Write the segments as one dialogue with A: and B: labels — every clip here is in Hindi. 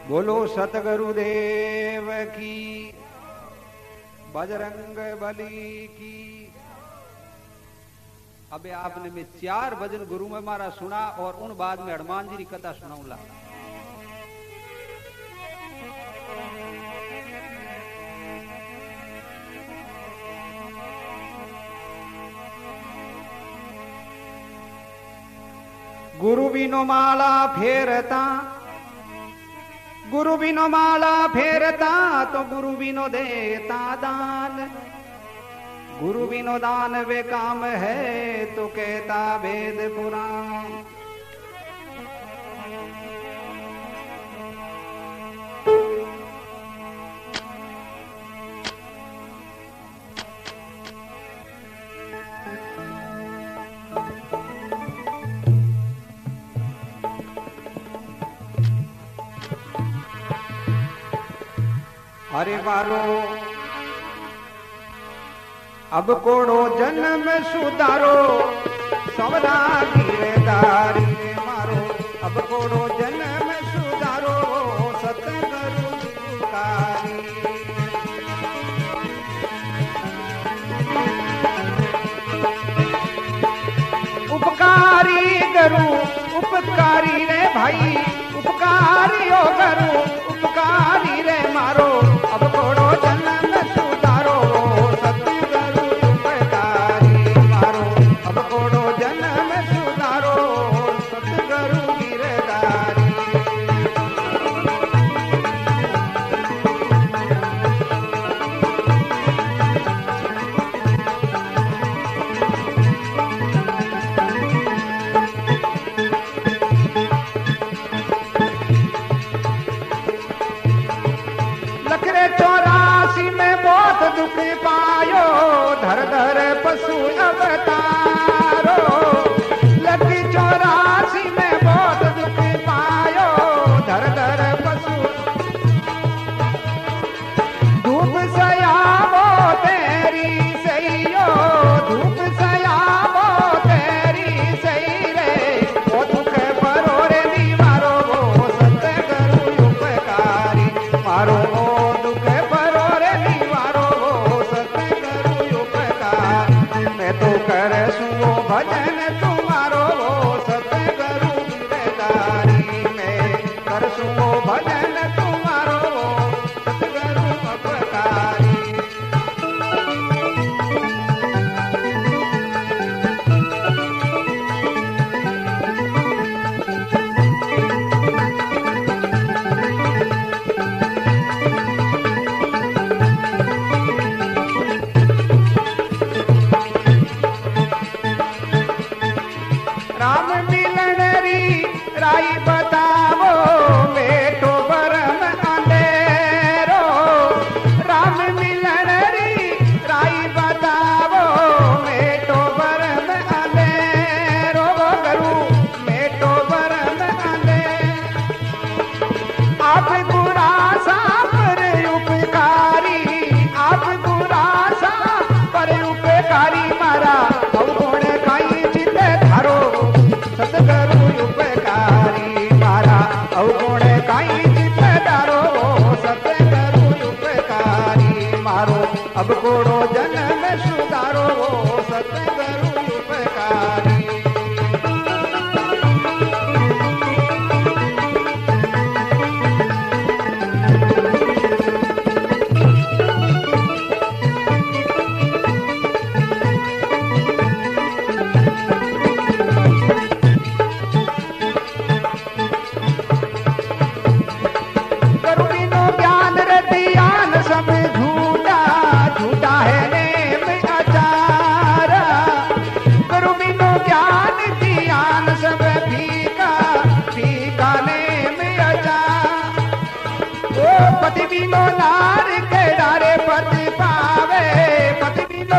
A: बोलो सतगुरुदेव की, बजरंग बली की। अबे आपने में 4 भजन गुरु में मारा सुना और उन बाद में हनुमान जी की कथा सुनाऊंगा। गुरु बिनो माला फेरता, गुरु बिनो माला फेरता तो गुरु बिनो देता दान। गुरु बिनो दान वे काम है तो कहता वेद पुराण। अरे मारो अब कोड़ो जन्म सुधारो, सवरा गिरदारी रे मारो। अब कोड़ो जन्म सुधारो, सतगुरु उपकारी। उपकारी गुरु उपकारी रे भाई, उपकारी ओ गुरु उपकारी रे मारो। अब कोड़ो जन्म सुधारो, सतगुरु उपकारी मारो। अब कोड़ो जन्म सुधारो, सतगुरु गिरधारी। लखरे 84 में बहुत दुख पायो, धर धर पशु अवतारो। लखी 84 में बहुत दुख पायो, धर धर पशु। धूप सयावो तेरी सैयो, धूप सयावो तेरी सही रे। ओ दुख भरो रे निवारो, वो सतगुरु उपकारी मारो। कर सुओ भजन तुम्हारो, सतगुरु गिरधारी में कर सुओ भजन तुम्हारो, सतगुरु उपकारी। राम मिलन री राई बतावो, बेटो परम अंधेरो। राम मिलन री राई बतावो, बेटो परम अंधेरो। गुरु बेटो परम अंधेरो। आप गुरा सा पर उपकारी, आप गुरा सा पर उपकारी मारा। अवगुण खाई चित धारो, सतगुरु उपकारी मारा। अवगुण काई चित धारो, सतगुरु उपकारी मारो। अब कोड़ो जन्म सुधारो, सतगुरु उपकारी। पति बिनो नार के डारे पति पावे, पति बिनो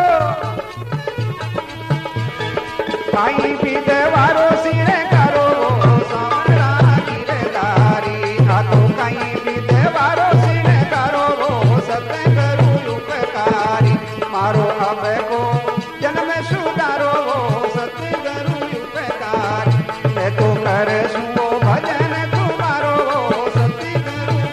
A: काई भी देवारो सिरे करो, सामरा गिरधारी। हाथों काई भी देवारो सिरे करो, सतगुरु उपकारी मारो। अब को जन्म सुधारो, सतगुरु उपकारी। मैं तो कर सुओ भजन तुम्हारो, सतगुरु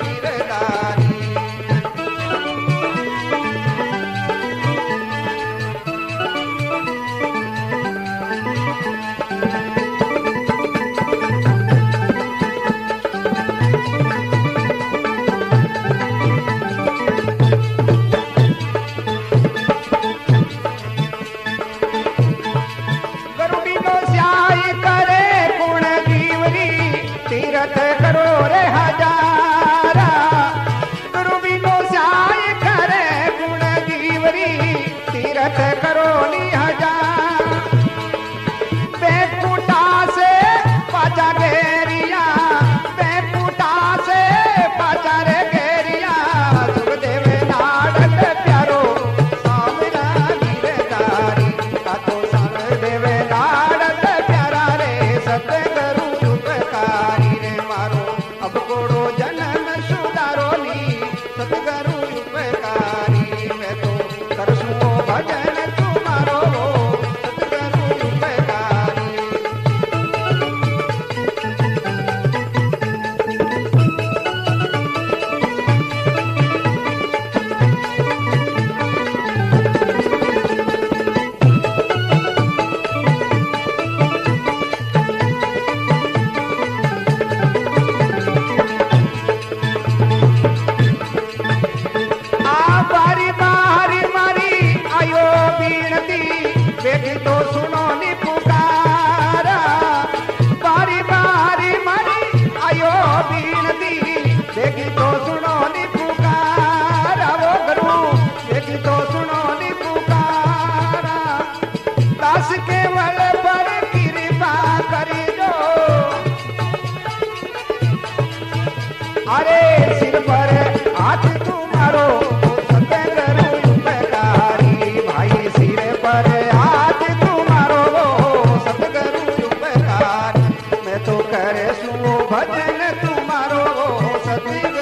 A: ये गीतो सुनो नी पुकारा वो गुरु ये गीतो सुनो नी पुकारा दास केवल पर कृपा करी दो अरे सिर पर हाथ तुम्हारो सतगुरु उपकारी भाई सिर पर हाथ तुम्हारो सतगुरु उपकारी मैं तो करे सु भजन तुम्हारो सती